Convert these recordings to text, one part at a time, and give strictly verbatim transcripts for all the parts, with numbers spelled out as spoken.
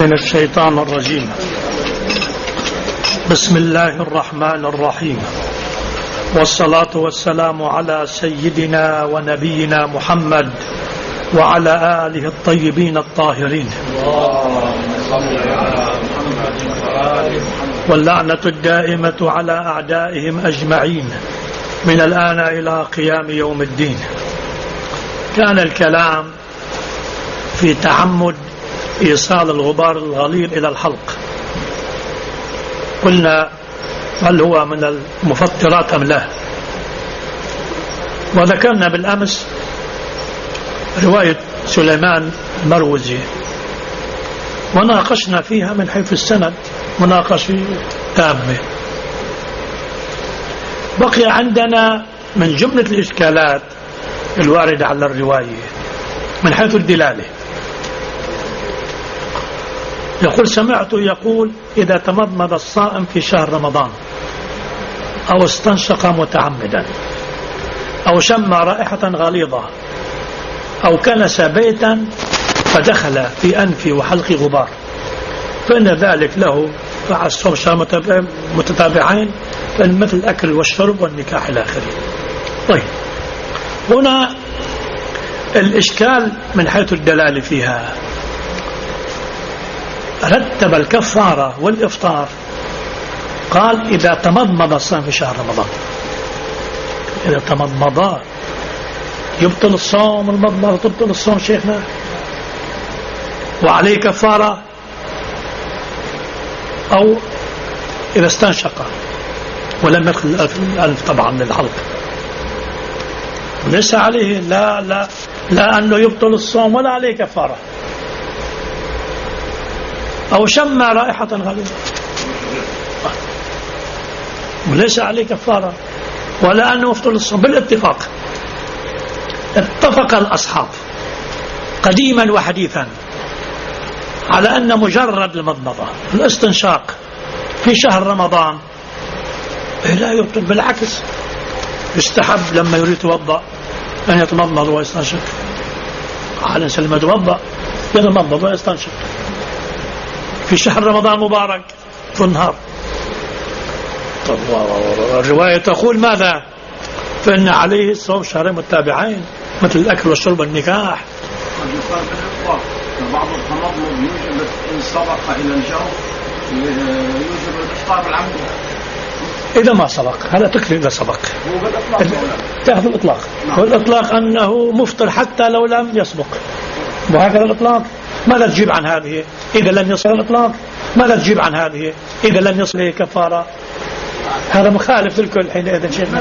من الشيطان الرجيم. بسم الله الرحمن الرحيم، والصلاة والسلام على سيدنا ونبينا محمد وعلى آله الطيبين الطاهرين، واللعنة الدائمة على أعدائهم أجمعين من الآن إلى قيام يوم الدين. كان الكلام في تعمد إيصال الغبار الغليظ إلى الحلق. قلنا هل هو من المفطرات أم لا، وذكرنا بالأمس رواية سليمان المروزي وناقشنا فيها من حيث السند مناقشة تامة. بقي عندنا من جملة الإشكالات الواردة على الرواية من حيث الدلالة. يقول سمعته يقول إذا تمضمض الصائم في شهر رمضان أو استنشق متعمدا أو شم رائحة غليظة أو كنس بيتا فدخل في أنفي وحلق غبار فإن ذلك له مع الصوم شهر متتابعين، فإن مثل الأكل والشرب والنكاح إلى آخره. طيب، هنا الإشكال من حيث الدلالة فيها. رتب الكفارة والإفطار، قال إذا تمضمض الصائم في شهر رمضان. إذا تمضمض يبطل الصوم، المضمضة تبطل الصوم شيخنا، وعليه كفارة. أو إذا استنشق ولم يدخل الألف طبعا للحلق ليس عليه لا لا لا أنه يبطل الصوم ولا عليه كفارة. أو شم رائحة غليظة وليس عليه كفارة ولا أنه يبطل الصوم. بالاتفاق اتفق الأصحاب قديما وحديثا على أن مجرد المضمضة الاستنشاق في شهر رمضان لا يبطل، بالعكس يستحب لما يريد يتوضأ أن يتمضمض ويستنشق. على الإنسان لما يتوضأ يتمضمض ويستنشق في شهر رمضان مبارك في النهار. الرواية تقول ماذا؟ فإن عليه الصوم شهرين متتابعين مثل الأكل والشرب والنكاح. بعض التمضمض يوجب إن سبق إلى الجو يوجب الإفطار العمدي إذا ما سبق. هذا تكفي إذا سبق، تأخذ الإطلاق. والإطلاق أنه مفطر حتى لو لم يسبق، وهكذا الإطلاق. ماذا تجيب عن هذه إذا لم يصل الإطلاق؟ ماذا تجيب عن هذه إذا لم يصل إليه كفارة؟ هذا مخالف للكل حينئذ شيخنا.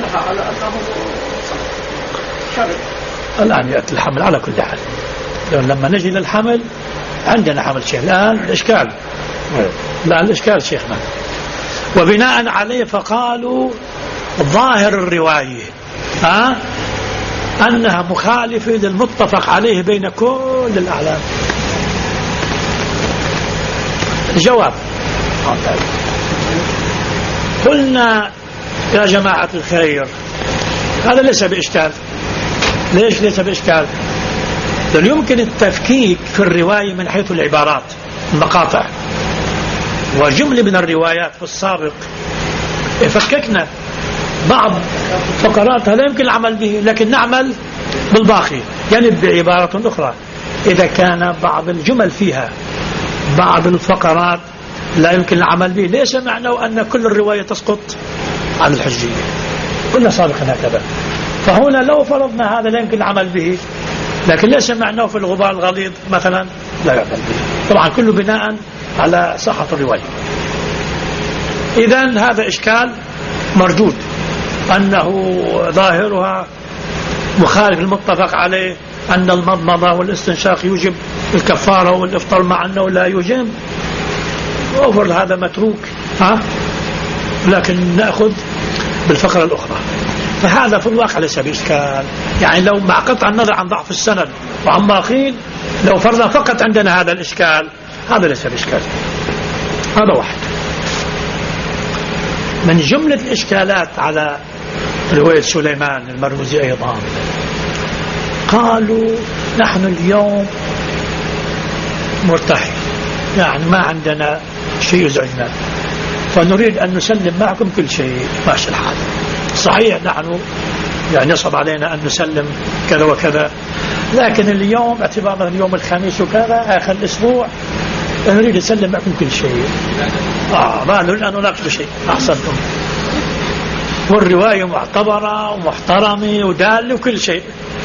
الآن يأتي الحمل على كل حال. لما نجي للحمل عندنا حمل شيخ. الآن الإشكال الآن الإشكال شيخنا، وبناء عليه فقالوا ظاهر الرواية ها أنها مخالفة للمتفق عليه بين كل الأعلام. الجواب قلنا يا جماعة الخير هذا ليس بإشكال. ليش ليس بإشكال؟ لأن يمكن التفكيك في الرواية من حيث العبارات المقاطع، وجملة من الروايات في السابق فككنا بعض فقرات لا يمكن العمل به، لكن نعمل بالباقي. يعني بعبارة أخرى إذا كان بعض الجمل فيها بعض الفقرات لا يمكن العمل به ليس معناه أن كل الرواية تسقط عن الحجية. قلنا سابقا هكذا. فهنا لو فرضنا هذا لا يمكن العمل به، لكن ليس معناه في الغبار الغليظ مثلا لا يعمل به. طبعا كله بناء على صحة الرواية. إذن هذا إشكال مردود، أنه ظاهرها مخالف المتفق عليه أن المضمضة والاستنشاق يوجب الكفارة والإفطار مع أنه لا يوجب. أوفر هذا متروك ها، لكن نأخذ بالفقرة الأخرى. فهذا في الواقع ليس بإشكال. يعني لو مع قطع النظر عن ضعف السند وعما قيل لو فرضنا فقط عندنا هذا الإشكال هذا ليس بإشكال. هذا واحد من جملة الإشكالات على رواية سليمان المروزي. أيضا قالوا نحن اليوم مرتاحين يعني ما عندنا شيء يزعجنا، فنريد أن نسلم معكم كل شيء ماشي الحال. صحيح نحن يعني يصعب علينا أن نسلم كذا وكذا، لكن اليوم اعتبارنا اليوم الخميس وكذا آخر الأسبوع نريد نسلم معكم كل شيء. آه ما نريد أن نناقش شيء. أحسنتم. والرواية معتبرة ومحترمة ودالة وكل شيء،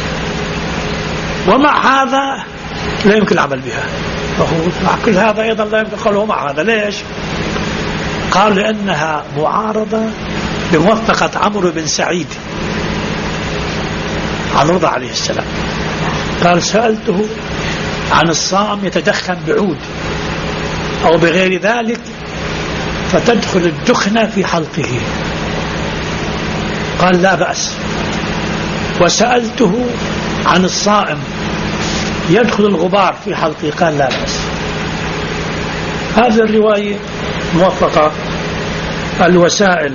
ومع هذا لا يمكن العمل بها. مع كل هذا أيضا لا يمكن قوله مع هذا. ليش؟ قال لأنها معارضة بموثقة عمرو بن سعيد عن رضا عليه السلام. قال سألته عن الصائم يتدخن بعود أو بغير ذلك فتدخل الدخنة في حلقه، قال لا بأس. وسألته عن الصائم يدخل الغبار في حلقه، قال لا بأس. هذه الرواية موثقة. الوسائل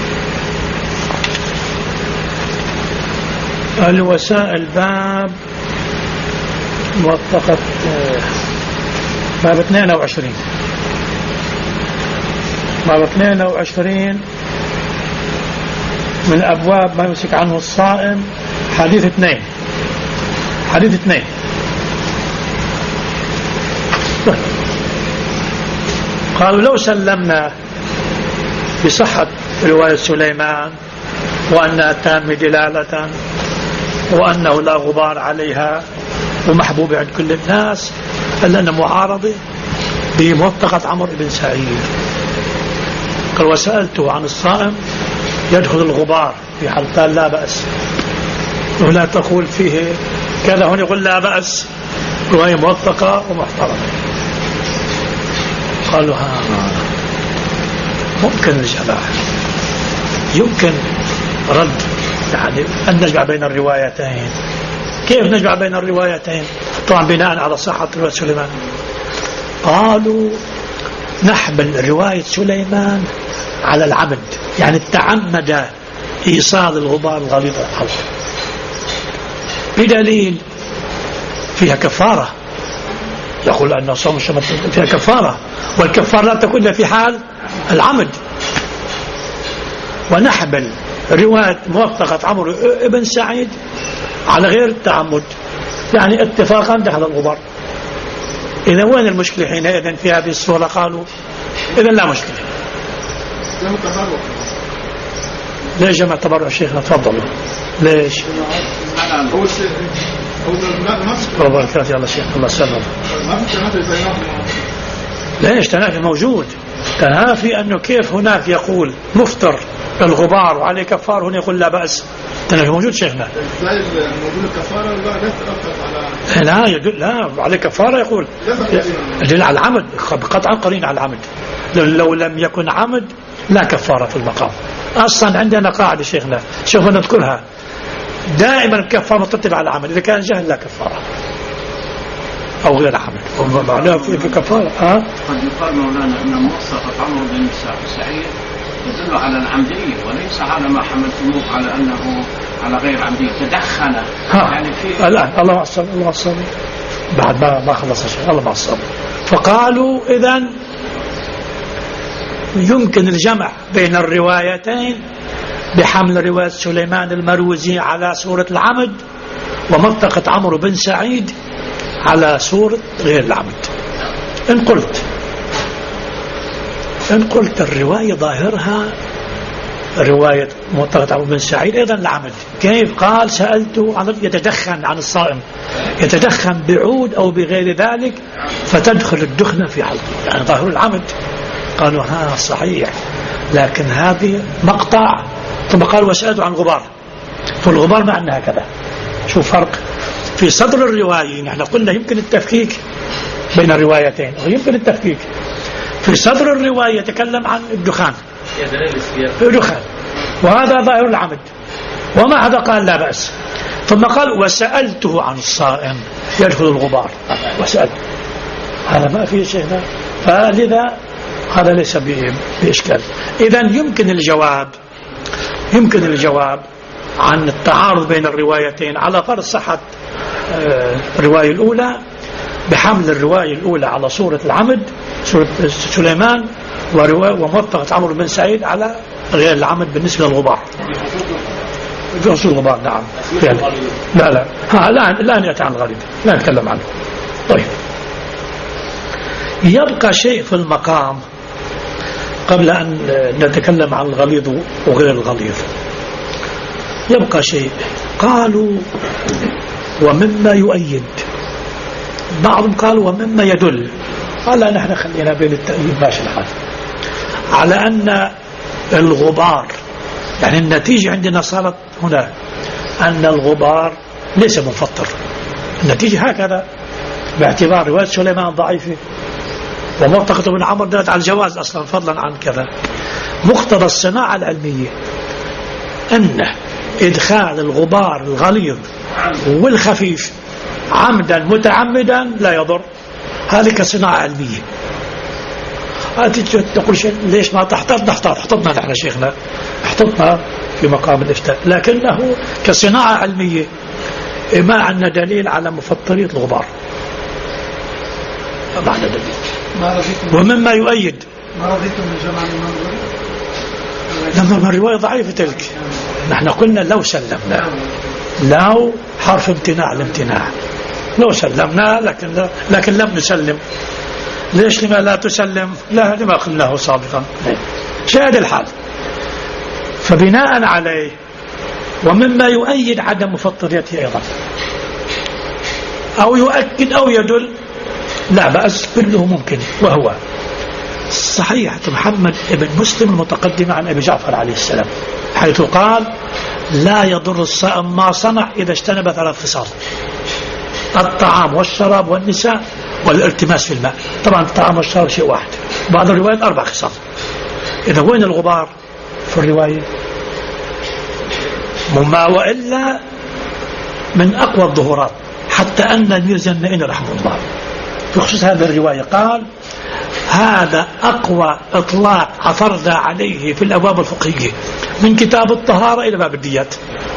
الوسائل باب موثقة باب اثنين وعشرين باب اثنين وعشرين من أبواب ما يمسك عنه الصائم، حديث اثنين حديث اثنين قالوا لو سلمنا بصحة رواية سليمان وأنها تام دلالة وأنه لا غبار عليها ومحبوب عند كل الناس، إلا أن معارضة بموثقة عمرو بن سعيد. قال وسألته عن الصائم يدخل الغبار في حلقه، لا بأس. ولا تقول فيه كذا، هنا يقول لا بأس، رواية موثقة ومحترمة. قالوا ها ممكن الجماعة يمكن رد، يعني أن نجمع بين الروايتين. كيف نجمع بين الروايتين؟ طبعا بناء على صحة رواية سليمان. قالوا نحمل رواية سليمان على العمد، يعني تعمد إيصال الغبار الغليظ الحلق، بدليل فيها كفارة. يقول أن صوم الشمس فيها كفارة، والكفارة لا تكون في حال العمد. ونحمل رواية موثقة عمرو بن سعيد على غير التعمد، يعني اتفاقا دخل الغبار. إذا وين المشكلة حينئذ في هذه الصورة؟ قالوا إذا لا مشكلة. ليش جمع تبرع شيخنا؟ تفضلوا. ليش؟ الله يا الله شيخ الله سلم. ليش تنافي موجود؟ تنافي أنه كيف هناك يقول مفطر الغبار وعليه كفار، هنا يقول لا بأس. تنافي موجود شيخنا. موجود الكفارة لا لا يدل لا عليه كفارة، يقول يدل على العمد قطعا قرين على العمد. لو لم يكن عمد لا كفارة في المقام. أصلا عندنا قاعدة شيخنا شوف نذكرها دائما الكفارة مترتبة على العمد، إذا كان جهل لا كفارة أو غير عمد معناه في كفارة. ها قد يقال مولانا أن موثقة عمرو بن سعيد يدل على العمدية وليس على ما حملتموه على أنه على غير عمدية تدخن. يعني في الآن الله معصب الله معصب بعد ما ما خلص الشيء الله معصب. فقالوا إذن يمكن الجمع بين الروايتين بحمل رواية سليمان المروزي على سورة العمد ومنطقة عمرو بن سعيد على سورة غير العمد. إن قلت إن قلت الرواية ظاهرها رواية منطقة عمرو بن سعيد أيضا العمد. كيف؟ قال سألته عن يتدخن عن الصائم يتدخن بعود أو بغير ذلك فتدخل الدخنة في حلقه، يعني ظاهر العمد. قالوا ها صحيح، لكن هذه مقطع. ثم قال وسألته عن غبار، فالغبار ما عندنا هكذا. شوف فرق في صدر الرواية. نحن قلنا يمكن التفكيك بين الروايتين ويمكن التفكيك. في صدر الرواية يتكلم عن الدخان الدخان وهذا ظاهر العمد، وما هذا قال لا بأس. ثم قال وسألته عن الصائم يدخل الغبار، وسألته هذا ما فيه شيء. فلذا هذا ليس بإشكال. إذن يمكن الجواب يمكن الجواب عن التعارض بين الروايتين على فرض صحة الرواية الأولى بحمل الرواية الأولى على صورة العمد سورة سليمان وموافقة عمرو بن سعيد على غير العمد بالنسبة للغبار في أصول الغبار. نعم يعني. لا لا ها الآن الآن يأتي عن الغريب لا نتكلم عنه. طيب يبقى شيء في المقام قبل أن نتكلم عن الغليظ وغير الغليظ. يبقى شيء قالوا ومما يؤيد، بعضهم قالوا ومما يدل، قال نحن خلينا بين التأييد ماشي الحال على أن الغبار يعني النتيجة عندنا صارت هنا أن الغبار ليس منفطر. النتيجة هكذا باعتبار رواية سليمان ضعيفة ومعتقد ابن عمرو دلت على الجواز أصلا فضلا عن كذا. مقتضى الصناعة العلمية أن إدخال الغبار الغليظ والخفيف عمدا متعمدا لا يضر. هذه كصناعة علمية. تقول شيء ليش ما تحتاط نحتاط احتطنا نحن شيخنا احتطنا في مقام الإفتاء، لكنه كصناعة علمية ما عندنا دليل على مفطرية الغبار. ما عندنا دليل. ومما يؤيد ما رضيتم من جمع الإمام لما الرواية ضعيفة تلك. نحن قلنا لو سلمنا، لو حرف امتناع الامتناع، لو سلمنا لكن لكن لم نسلم. ليش لما لا تسلم؟ لا لما قلناه سابقا. شاهد الحال. فبناء عليه ومما يؤيد عدم مفطريته أيضا أو يؤكد أو يدل لا بأس كله ممكن، وهو صحيح محمد ابن مسلم المتقدم عن أبي جعفر عليه السلام حيث قال لا يضر الصائم ما صنع إذا اجتنب ثلاث خصال: الطعام والشراب والنساء والالتماس في الماء. طبعا الطعام والشراب شيء واحد، بعض الروايات أربع خصال. إذا وين الغبار في الرواية؟ مما وإلا من أقوى الظهورات، حتى أن الميرزا النائين رحمه الله في خصوص هذه الرواية قال هذا أقوى إطلاق عثرنا عليه في الأبواب الفقهية من كتاب الطهارة إلى باب الديات.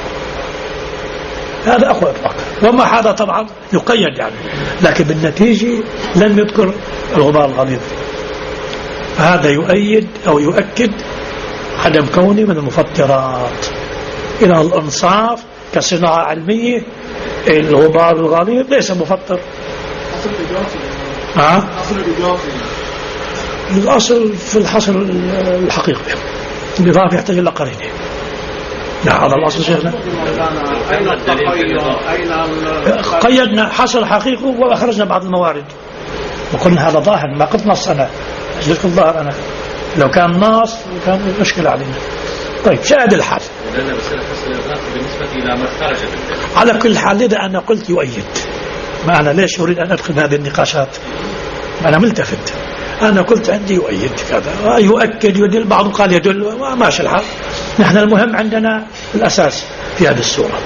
هذا أقوى إطلاق، وما هذا طبعا يقيد يعني، لكن بالنتيجة لم يذكر الغبار الغليظ. هذا يؤيد أو يؤكد عدم كونه من المفطرات. إلى الإنصاف كصناعة علمية الغبار الغليظ ليس مفطر. أصل الإضافي ها؟ أصل الإضافي الأصل في الحصر الحقيقي، الإضافة يحتاج إلى قرينة. نعم هذا الأصل شيخنا. أين التقيد؟ أين قيدنا حصر حقيقي وأخرجنا بعض الموارد وقلنا هذا ظاهر، ما قلت نص أنا أجلك الظاهر أنا، لو كان نص كان مشكلة علينا. طيب شاهد الحال. بالنسبة إلى ما خرج على كل حال إذا أنا قلت يؤيد، ما أنا ليش أريد أن أدخل هذه النقاشات؟ أنا ملتفت. أنا قلت عندي يؤيد كذا يؤكد يدل، بعضهم قال يدل، ماشي الحال. نحن المهم عندنا الأساس في هذه السورة.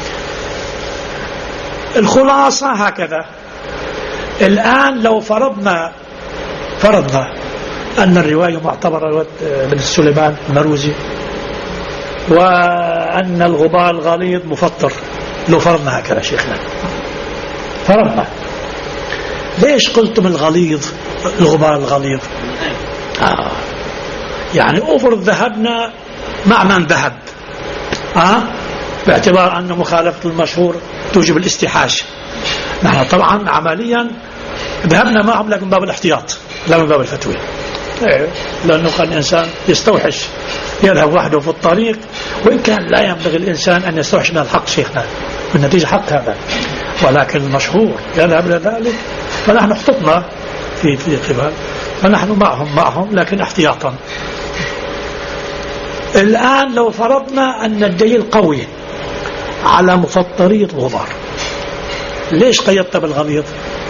الخلاصة هكذا. الآن لو فرضنا فرضنا أن الرواية معتبرة من سليمان المروزي وأن الغبار الغليظ مفطر، لو فرضنا هكذا شيخنا فرضنا، ليش قلتم الغليظ الغبار الغليظ؟ آه. يعني أفرض ذهبنا مع من ذهب آه؟ باعتبار أن مخالفة المشهور توجب الاستحاش. نحن طبعا عمليا ذهبنا معهم لكن باب الاحتياط لا من باب الفتوى، إيه؟ لأنه كان الإنسان يستوحش يذهب وحده في الطريق، وإن كان لا ينبغي الإنسان أن يستوحش من الحق شيخنا، بالنتيجة حق هذا، ولكن المشهور يذهب لذلك، فنحن احتطنا في في قبال، فنحن معهم معهم لكن احتياطا. الآن لو فرضنا أن الدليل قوي على مفطرية الغبار، ليش قيدت بالغليظ؟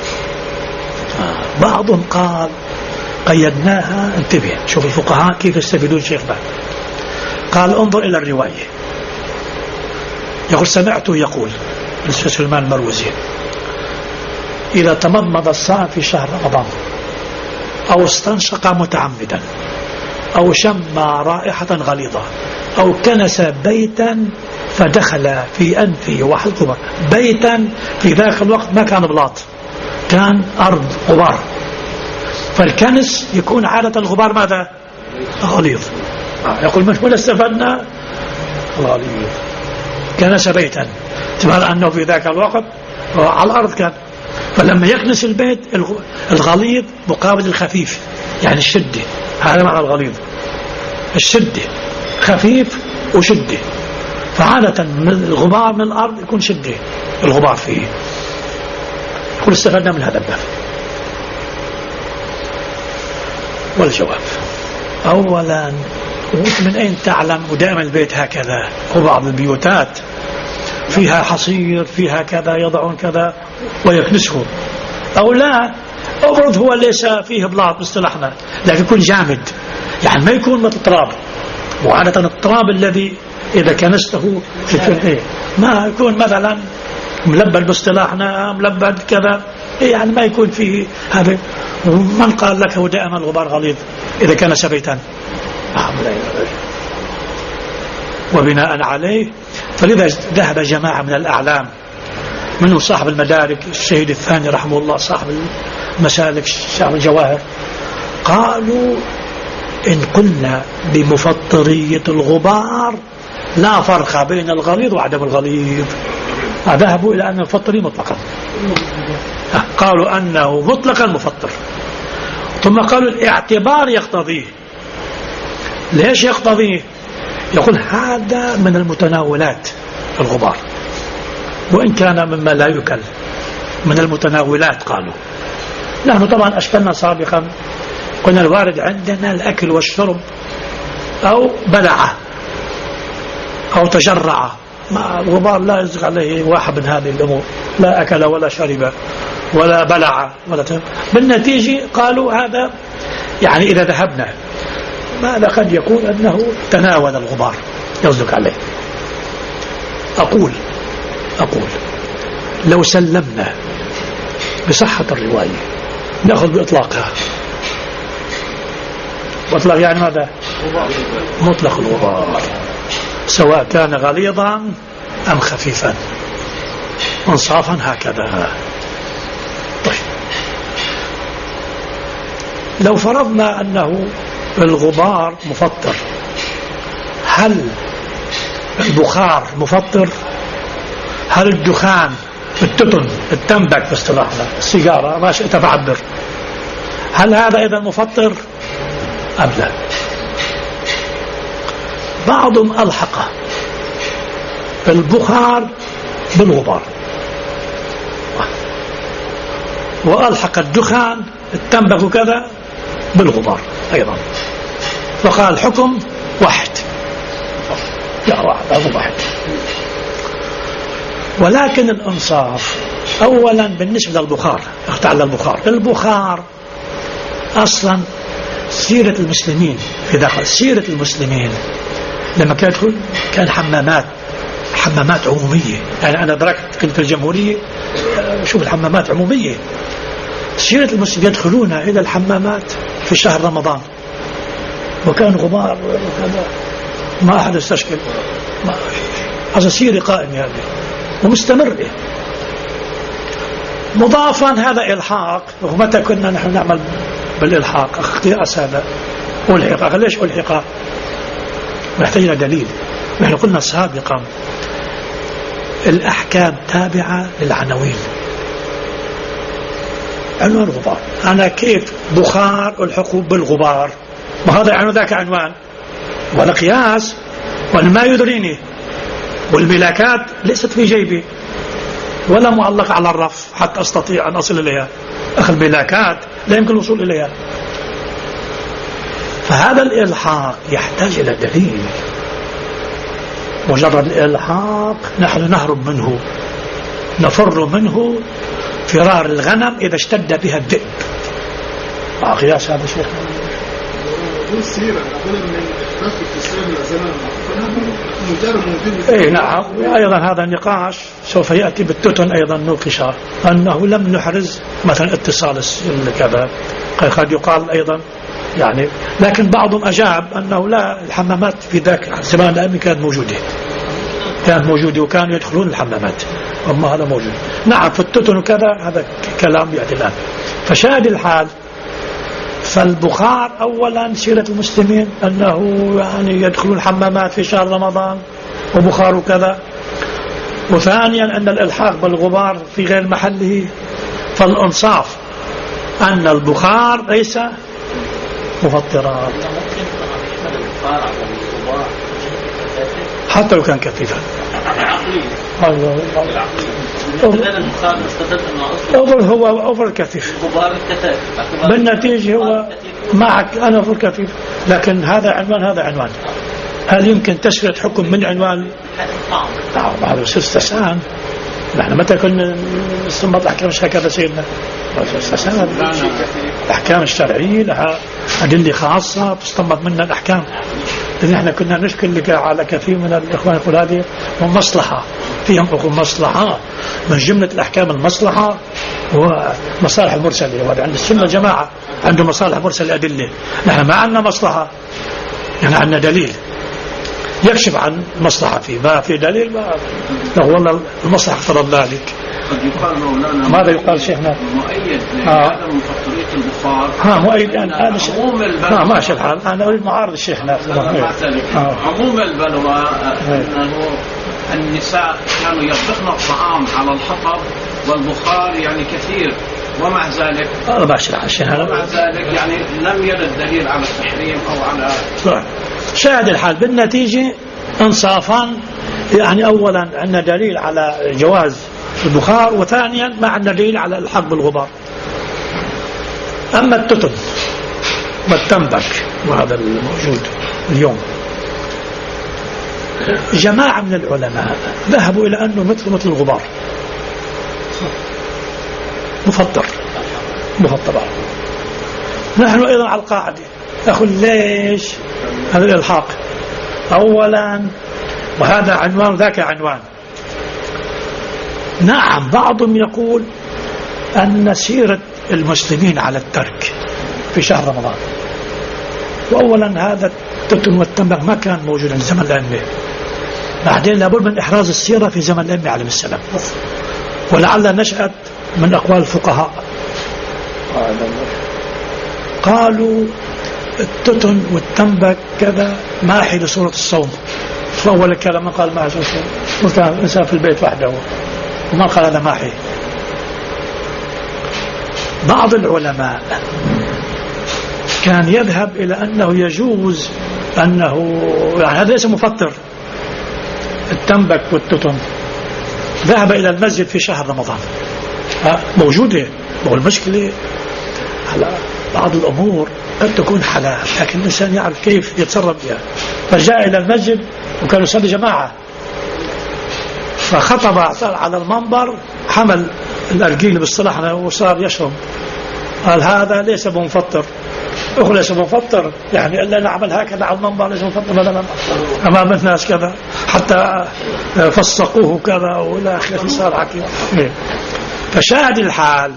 آه. بعضهم قال قيدناها، انتبه شوف الفقهاء كيف يستفيدون شيخنا. قال انظر إلى الرواية، يقول سمعته يقول سليمان المروزي إذا تمضمض الصائم في شهر رمضان أو استنشق متعمدا أو شم رائحة غليظة أو كنس بيتا فدخل في أنفه وحلقه، بيتا في ذاك الوقت ما كان بلاط، كان أرض غبار، فالكنس يكون عادة الغبار ماذا؟ غليظ. يقول من هنا استفدنا غليظ. كنس بيتا، تبقى أنه في ذاك الوقت على الأرض كان، فلما يكنس البيت الغليظ مقابل الخفيف، يعني الشدة، هذا معنى الغليظ، الشدة، خفيف وشدة. فعادة الغبار من الأرض يكون شدة الغبار فيه. يقول استفدنا من هذا الباب. والجواب أولا من أين تعلم ودائما البيت هكذا؟ وبعض البيوتات فيها حصير فيها كذا يضعون كذا ويكنسه، أو لا أفرض هو ليس فيه بلاط باصطلاحنا لكن يكون جامد، يعني ما يكون مثل تراب. وعادة التراب الذي إذا كنسته يكون إيه ما يكون مثلا ملبد باصطلاحنا ملبد كذا، إيه يعني ما يكون فيه هذا. من قال لك هو دائما الغبار غليظ إذا كنس بيتا؟ وبناء عليه فلذا ذهب جماعة من الأعلام منه صاحب المدارك الشهيد الثاني رحمه الله، صاحب المسالك صاحب الجواهر، قالوا إن قلنا بمفطرية الغبار لا فرق بين الغليظ وعدم الغليظ. ذهبوا إلى أن المفطري مطلقا، قالوا أنه مطلقا مفطر. ثم قالوا الاعتبار يقتضيه. ليش يقتضيه؟ يقول هذا من المتناولات الغبار، وإن كان مما لا يكل من المتناولات. قالوا نحن طبعا أشكلنا سابقا قلنا الوارد عندنا الأكل والشرب أو بلعه أو تجرعه، ما الغبار لا يزغ عليه واحد من هذه الأمور، لا أكل ولا شرب ولا بلع ولا تهم. بالنتيجة قالوا هذا يعني إذا ذهبنا ماذا قد يكون أنه تناول الغبار يزغ عليه. أقول أقول لو سلمنا بصحة الرواية نأخذ بإطلاقها. مطلق يعني ماذا؟ مطلق الغبار سواء كان غليظا أم خفيفا انصافا هكذا. طيب لو فرضنا أنه الغبار مفطر، هل البخار مفطر؟ هل الدخان التتن التنبك باصطلاحنا السيجارة ما شئت فعبر، هل هذا إذا مفطر أم لا؟ بعضهم ألحق البخار بالغبار وألحق الدخان التنبك وكذا بالغبار أيضا، فقال الحكم واحد، لا واحد واحد. ولكن الإنصاف أولا بالنسبة للبخار، اختعل البخار البخار أصلا سيرة المسلمين في داخل سيرة المسلمين لما كان يدخل كان حمامات حمامات عمومية. يعني أنا دركت كنت في الجمهورية شوف الحمامات عمومية. سيرة المسلمين يدخلون إلى الحمامات في شهر رمضان وكان غبار ما أحد يستشكل، هذا سيرة قائمة هذه ومستمرة. مضافا هذا إلحاق، ومتى كنا نحن نعمل بالإلحاق اختياس هذا والحقاق. ليش الحقاق؟ نحتاج إلى دليل. نحن قلنا سابقا الأحكام تابعة للعناوين. عنوان الغبار، أنا كيف بخار الحقوق بالغبار، ما هذا عنوان ذاك عنوان ولا قياس ولا ما يدريني، والملاكات ليست في جيبي ولا معلقة على الرف حتى أستطيع أن أصل إليها. أخذ الملاكات لا يمكن الوصول إليها. فهذا الإلحاق يحتاج إلى دليل. مجرد الإلحاق نحن نهرب منه، نفر منه فرار الغنم إذا اشتد بها الذئب. قياس هذا شيخ اي نعم. ايضا هذا النقاش سوف ياتي بالتتن ايضا نوقشه انه لم نحرز مثلا اتصال كذا، قد يقال ايضا يعني. لكن بعضهم اجاب انه لا، الحمامات في ذاك الزمان الامي كانت موجوده كانت موجوده وكانوا يدخلون الحمامات، اما هذا موجود. نعم في التتن وكذا هذا كلام ياتي الان. فشاهد الحال فالبخار أولا سيرة المسلمين أنه يعني يدخلون الحمامات في شهر رمضان وبخار وكذا، وثانيا أن الإلحاق بالغبار في غير محله، فالإنصاف أن البخار ليس مفطرات حتى لو كان كثيفا. أفضل هو أفضل كثيف بالنتيجة هو معك أنا أفضل كثيف، لكن هذا عنوان هذا عنوان. هل يمكن تسرية حكم من عنوان؟ نعم هذا استثناء. نحن متى كنا نستنبط الأحكام مش هكذا سيدنا استثناء. الأحكام الشرعية لها أدلة خاصة تستنبط منها الأحكام. نحن كنا نشكل على كثير من الإخوان يقول هذه مصلحة فيهم أخو مصلحة من جملة الأحكام المصلحة ومصالح المرسلة. وهذا عند السنة جماعة عنده مصالح مرسلة أدلة، نحن ما عندنا مصلحة، يعني عندنا دليل يكشف عن مصلحة فيه، ما في دليل ما والله المصلحة اقتضت ذلك. قد يقال مولانا ماذا يقال شيخنا؟ مؤيد لعدم مفطرية البخار. ها مؤيد الآن هذا عموم البلوى. ها ماشي الحال أنا أريد معارض الشيخنا. عموم البلوى أنه النساء كانوا يطبخن الطعام على الحطب والبخار يعني كثير، ومع ذلك هذا ماشي الحال الشيخنا، ومع ذلك يعني لم يرد دليل على التحريم أو على صح. شاهد الحال بالنتيجة انصافا، يعني أولا عندنا دليل على جواز البخار، وثانيا ما عندنا دليل على الحق بالغبار. أما التتن والتنبك وهذا الموجود اليوم، جماعة من العلماء ذهبوا إلى أنه مثل مثل الغبار مفطر مفطرات. نحن أيضا على القاعدة أقول ليش هذا الإلحاق؟ أولا وهذا عنوان ذاك عنوان. نعم بعضهم يقول أن سيرة المسلمين على الترك في شهر رمضان، وأولا هذا التتن والتنبك ما كان موجودا في زمن الأئمة، بعدين لابد من إحراز السيرة في زمن الأئمة عليه السلام، ولعل نشأت من أقوال الفقهاء. قالوا التتن والتنبك كذا ماحي لصورة الصوم، فأول الكلام قال ما عشان قلت إنسان في البيت وحده وما قال هذا ماحي. بعض العلماء كان يذهب إلى أنه يجوز أنه يعني هذا ليس مفطر التنبك والتتن، ذهب إلى المسجد في شهر رمضان موجودة. والمشكلة على بعض الأمور قد تكون حلال لكن الإنسان يعرف كيف يتصرف بها، فجاء إلى المسجد وكانوا يصلي جماعة، فخطب على المنبر حمل الأرجيل بالصلاح وصار يشرب، قال هذا ليس بمفطر. أخو ليس بمفطر يعني إلا نعمل هكذا على المنبر ليس بمفطر مثلا أمام الناس كذا حتى فسقوه كذا وإلى آخره صار حكيم. فشاهد الحال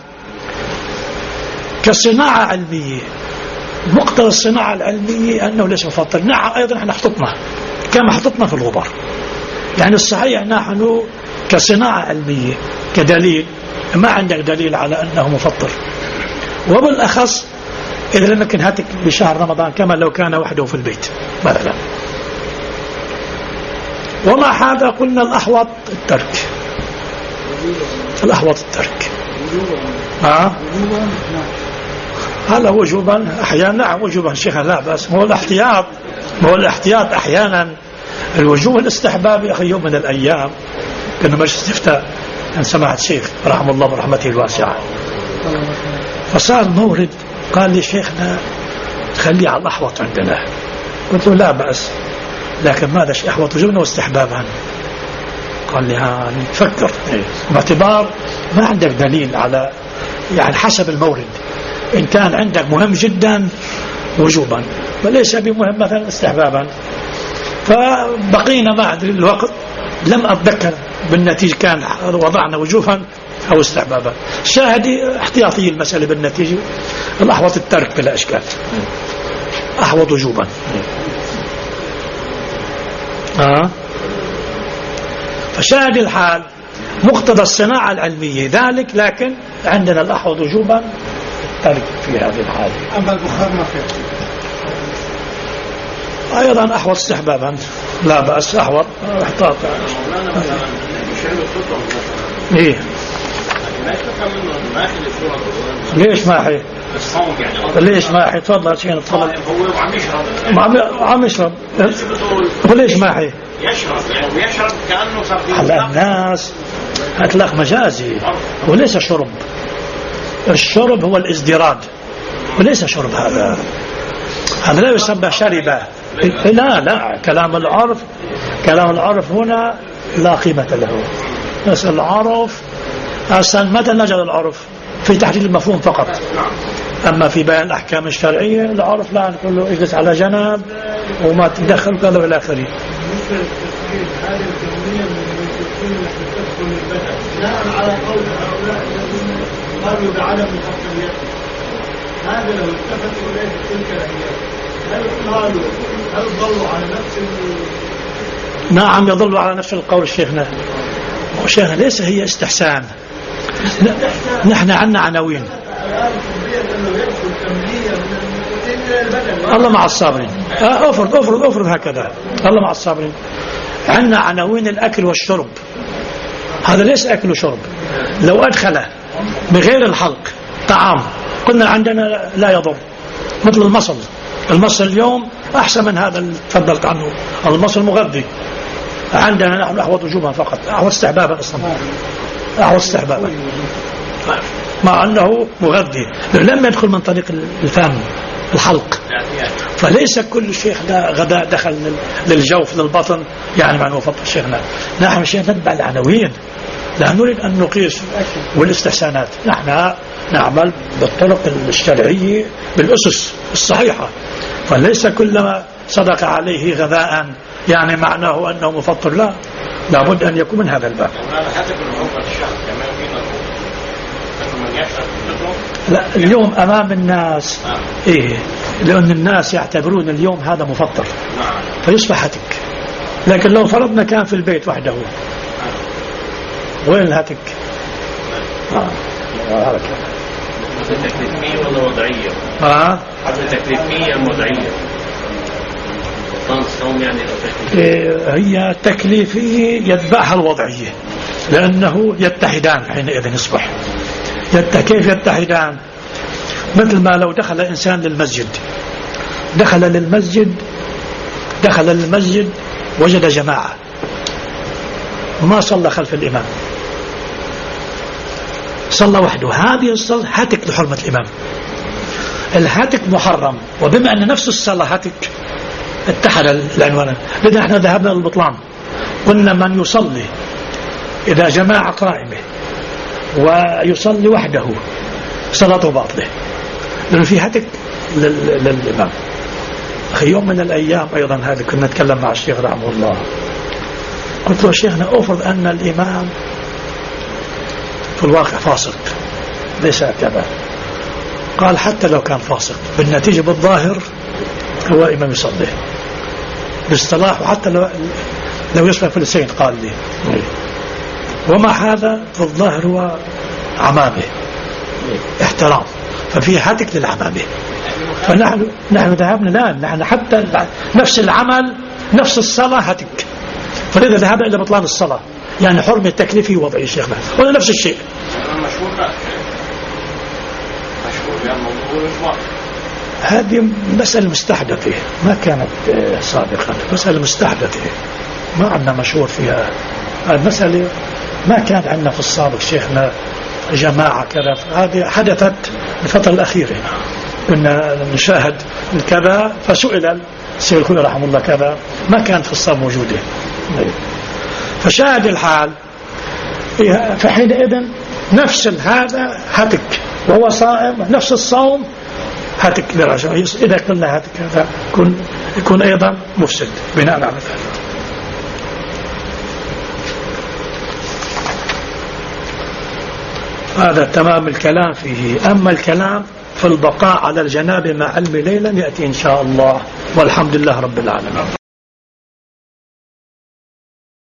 كصناعة علمية، مقتضى الصناعة العلمية أنه ليس مفطر. نعم أيضا احنا حطتنا كما حطتنا في الغبار، يعني الصحيح نحن كصناعة علمية كدليل ما عندك دليل على أنه مفطر، وبالأخص إذا لم يكن هاتك بشهر رمضان كما لو كان وحده في البيت مثلا. ومع هذا قلنا الأحوط الترك، الأحوط الترك. ها هذا وجوبا أحيانا، نعم وجوبا شيخ لا بس هو الاحتياط، هو الاحتياط أحيانا. الوجوب الاستحباب يا أخي يوم من الأيام كنا مجلس استفتاء عن سماحة الشيخ رحمه الله برحمته الواسعة، فصار مورد قال لي شيخنا خليه على الأحوط عندنا، قلت له لا بأس لكن ماذا شيء أحوط وجوبنا واستحبابا؟ قال لي ها نفكر باعتبار ما عندك دليل على يعني حسب المورد، إن كان عندك مهم جدا وجوبا وليس بمهم مثلا استحبابا. فبقينا بعد الوقت لم أتذكر بالنتيجة كان وضعنا وجوبا أو استحبابا. شاهدي احتياطي المسألة بالنتيجة الأحوط الترك بلا إشكال، أحوط وجوبا. آه. فشاهد الحال مقتضى الصناعة العلمية ذلك، لكن عندنا الأحوط وجوبا ترك في هذه الحالة. أما البخار ما فيه أيضا أحوط استحبابا لا بأس أحوط احتاطا. إيه ليش ما حي ليش ما حي تفضل شيء تفضل هو عم يشرب عم يشرب وليش ما حي يشرب يعني ويشرب كأنه صار في على الناس أطلق مجازي وليس شرب. الشرب هو الازدراد وليس شرب. هذا هذا لا يسمى شربة. لا لا كلام العرف كلام العرف هنا لا قيمة له. بس العرف أصلا متى نجد العرف في تحديد المفهوم فقط. أما في بيان الأحكام الشرعية العرف لا نقول له اجلس على جنب وما تدخل كذا إلى آخره. هذه الكمية من المسلمين التي تدخل البدن بناء على قول هؤلاء الذين قالوا بعدم الخطريات هذا لو التفتوا إليه تلك الأيام هل قالوا هل ضلوا على نفس ال... نعم يضلوا على نفس القول شيخنا. وشيخنا ليس هي استحسان. نحن عنا عناوين الله مع الصابرين. أفرض أفرض أفرض هكذا الله مع الصابرين. عندنا عناوين الأكل والشرب. هذا ليس أكل وشرب. لو أدخله بغير الحلق طعام قلنا عندنا لا يضر. مثل المصل. المصل اليوم أحسن من هذا اللي تفضلت عنه. المصل مغذي. عندنا نحن أحوط وجوبا فقط أحوط استحبابا أصلا أحوط استحبابا مع أنه مغذي لم يدخل من طريق الفم الحلق. فليس كل شيء غداء دخل للجوف للبطن يعني معنى فضل شيخنا. نحن شيء نتبع العناوين لا نريد أن نقيس والاستحسانات. نحن نعمل بالطرق الشرعية بالأسس الصحيحة. فليس كلما صدق عليه غذاء يعني معناه أنه مفطر. لا لابد أن يكون من هذا الباب. لا اليوم أمام الناس إيه لأن الناس يعتبرون اليوم هذا مفطر فيصبح هتك. لكن لو فرضنا كان في البيت وحده وين الهتك؟ آه. آه. تكليفية ولا وضعية؟ آه. حتى تكليفية وضعية. يعني إيه هي تكليفية يتبعها الوضعية لأنه يتحدان حينئذ يصبح. يت... كيف يتحدان؟ مثل ما لو دخل إنسان للمسجد دخل للمسجد دخل للمسجد وجد جماعة وما صلى خلف الإمام صلى وحده. هذه الصلاة هاتك لحرمة الإمام. الهاتك محرم وبما أن نفس الصلاة هاتك اتحد العنوان. لذا احنا ذهبنا للبطلان قلنا من يصلي إذا جماعة قائمة ويصلي وحده صلاته باطلة لأنه في هتك للإمام. أخي يوم من الأيام أيضا هذا كنا نتكلم مع الشيخ رحمه الله قلت له شيخنا أفرض أن الإمام في الواقع فاسق ليس كذا. قال حتى لو كان فاسق بالنتيجة بالظاهر هو إمام يصلي باصطلاح وحتى لو لو يشبه فلسطين قال لي وما هذا في الظاهر هو عمامه احترام ففي هاتك للعمامه. فنحن نحن ذهبنا لا نحن حتى نفس العمل نفس الصلاة هاتك. فلذا ذهبنا إلى بطلان الصلاة يعني حرمة تكليفي وضعي شيخنا ولا نفس الشيء. هذه مسألة مستحدثة ما كانت سابقا. مسألة مستحدثة ما عندنا مشهور فيها. المسألة ما كانت عندنا في السابق شيخنا جماعة كذا. هذه حدثت الفترة الأخيرة كنا نشاهد كذا فسئل السيد الخوي رحمه الله كذا ما كانت في السابق موجودة. فشاهد الحال فحينئذ نفس هذا هتك وهو صائم نفس الصوم هاتك لرجع. إذا قلنا هاتك هذا يكون, يكون أيضا مفسد بناء على ذلك. هذا تمام الكلام فيه. أما الكلام في البقاء على الجناب مع علم ليلا يأتي إن شاء الله والحمد لله رب العالمين.